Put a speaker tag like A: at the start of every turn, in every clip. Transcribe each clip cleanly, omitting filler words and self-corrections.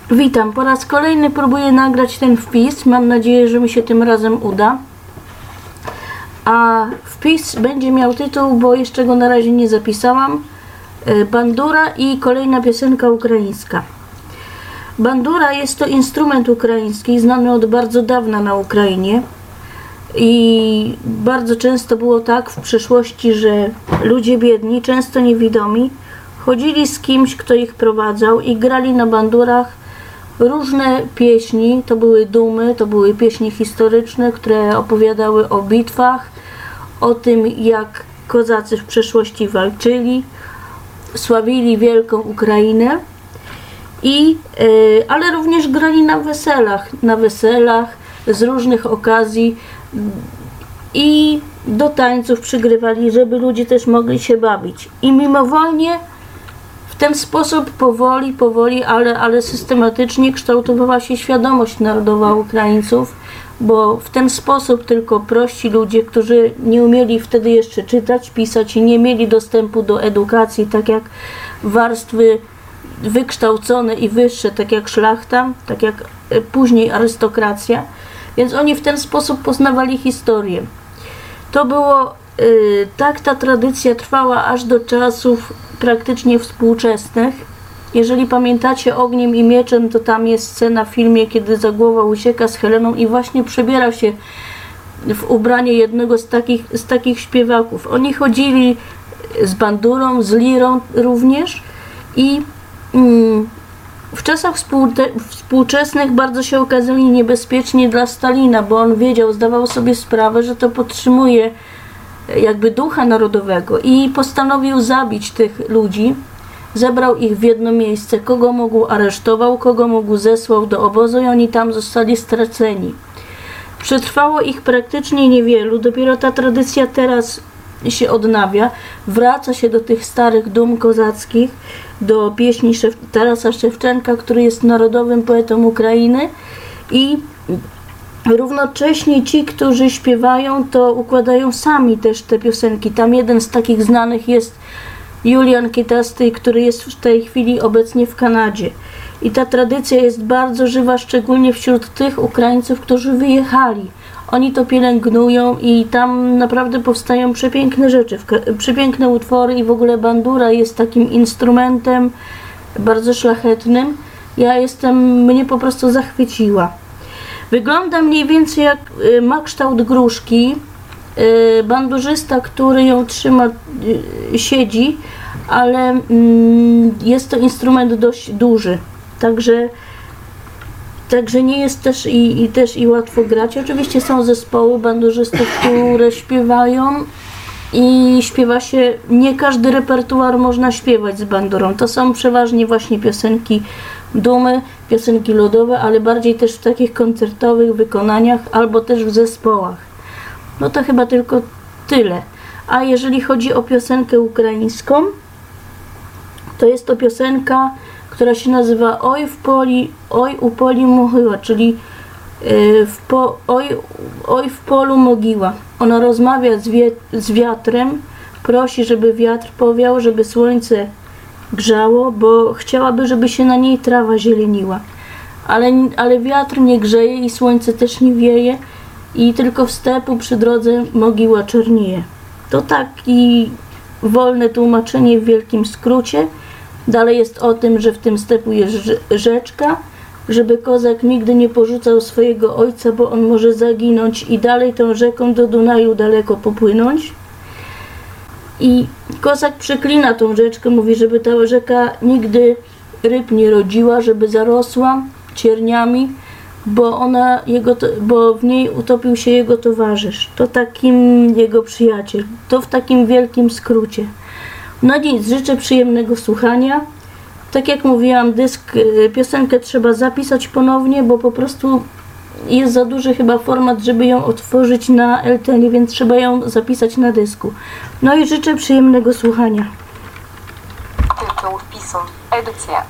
A: Witam, po raz kolejny próbuję nagrać ten wpis. Mam nadzieję, że mi się tym razem uda. A wpis będzie miał tytuł, bo jeszcze go na razie nie zapisałam. Bandura i kolejna piosenka ukraińska. Bandura jest to instrument ukraiński, znany od bardzo dawna na Ukrainie. I bardzo często było tak w przeszłości, że ludzie biedni, często niewidomi, chodzili z kimś, kto ich prowadzał i grali na bandurach różne pieśni. To były dumy, to były pieśni historyczne, które opowiadały o bitwach, o tym, jak kozacy w przeszłości walczyli, sławili wielką Ukrainę, ale również grali na weselach z różnych okazji i do tańców przygrywali, żeby ludzie też mogli się bawić. I mimowolnie w ten sposób powoli, ale systematycznie kształtowała się świadomość narodowa Ukraińców, bo w ten sposób tylko prości ludzie, którzy nie umieli wtedy jeszcze czytać, pisać i nie mieli dostępu do edukacji, tak jak warstwy wykształcone i wyższe, tak jak szlachta, tak jak później arystokracja, więc oni w ten sposób poznawali historię. To było, tak ta tradycja trwała aż do czasów praktycznie współczesnych. Jeżeli pamiętacie Ogniem i Mieczem, to tam jest scena w filmie, kiedy Zagłoba ucieka z Heleną i właśnie przebiera się w ubranie jednego z takich śpiewaków. Oni chodzili z bandurą, z lirą również i w czasach współczesnych bardzo się okazali niebezpieczni dla Stalina, bo on wiedział, zdawał sobie sprawę, że to podtrzymuje jakby ducha narodowego i postanowił zabić tych ludzi. Zebrał ich w jedno miejsce, kogo mógł aresztował, kogo mógł zesłał do obozu i oni tam zostali straceni. Przetrwało ich praktycznie niewielu, dopiero ta tradycja teraz się odnawia, wraca się do tych starych dum kozackich, do pieśni Tarasa Szewczenka, który jest narodowym poetą Ukrainy, i równocześnie ci, którzy śpiewają, to układają sami też te piosenki. Tam jeden z takich znanych jest Julian Kitasty, który jest w tej chwili obecnie w Kanadzie. I ta tradycja jest bardzo żywa, szczególnie wśród tych Ukraińców, którzy wyjechali. Oni to pielęgnują i tam naprawdę powstają przepiękne rzeczy, przepiękne utwory i w ogóle bandura jest takim instrumentem bardzo szlachetnym. Mnie po prostu zachwyciła. Wygląda mniej więcej jak, ma kształt gruszki. Bandurzysta, który ją trzyma, siedzi, ale jest to instrument dość duży, także nie jest też i łatwo grać. Oczywiście są zespoły bandurzystów, które śpiewają i śpiewa się, nie każdy repertuar można śpiewać z bandurą. To są przeważnie właśnie piosenki dumy, piosenki ludowe, ale bardziej też w takich koncertowych wykonaniach albo też w zespołach. No to chyba tylko tyle. A jeżeli chodzi o piosenkę ukraińską, to jest to piosenka, która się nazywa Oj u poli mogiła, czyli oj w polu mogiła. Ona rozmawia z wiatrem, prosi, żeby wiatr powiał, żeby słońce grzało, bo chciałaby, żeby się na niej trawa zieleniła. Ale wiatr nie grzeje i słońce też nie wieje i tylko w stepu przy drodze mogiła czernieje. To taki wolne tłumaczenie w wielkim skrócie. Dalej jest o tym, że w tym stepu jest rzeczka, żeby kozak nigdy nie porzucał swojego ojca, bo on może zaginąć i dalej tą rzeką do Dunaju daleko popłynąć. I kozak przeklina tą rzeczkę, mówi, żeby ta rzeka nigdy ryb nie rodziła, żeby zarosła cierniami, bo w niej utopił się jego towarzysz. To takim jego przyjaciel. To w takim wielkim skrócie. No nic, życzę przyjemnego słuchania. Tak jak mówiłam, piosenkę trzeba zapisać ponownie, bo po prostu jest za duży chyba format, żeby ją otworzyć na LTN, więc trzeba ją zapisać na dysku. No i życzę przyjemnego słuchania.
B: Tytuł wpisu. Edycja.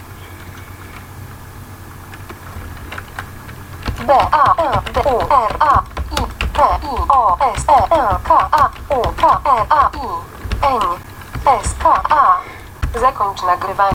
B: B A N D U R A I P I O S E N K A U K R A I N S K A. Zakończ nagrywanie.